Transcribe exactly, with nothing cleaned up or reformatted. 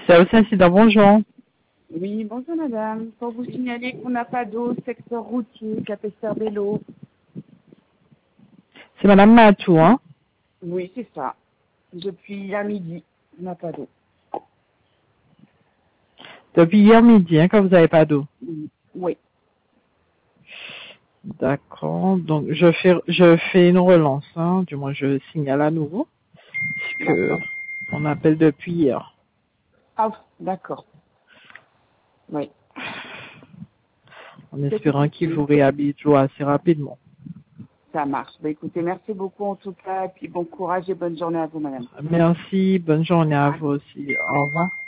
Service incident, bonjour. Oui, bonjour madame. Pour vous signaler qu'on n'a pas d'eau, secteur routier, Capesterre-Bello. C'est Madame Matou, hein? Oui, c'est ça. Depuis hier midi, on n'a pas d'eau. Depuis hier midi, hein, que vous n'avez pas d'eau. Oui. D'accord. Donc, je fais, je fais une relance, hein. Du moins, je signale à nouveau. Que D'accord. on appelle depuis hier. Ah, d'accord. Oui. En C'est tout espérant qu'il ici. vous réhabilite assez rapidement. Ça marche. Bah, écoutez, merci beaucoup en tout cas. Et puis bon courage et bonne journée à vous madame. Merci. Bonne journée à Ah, vous aussi. Au revoir.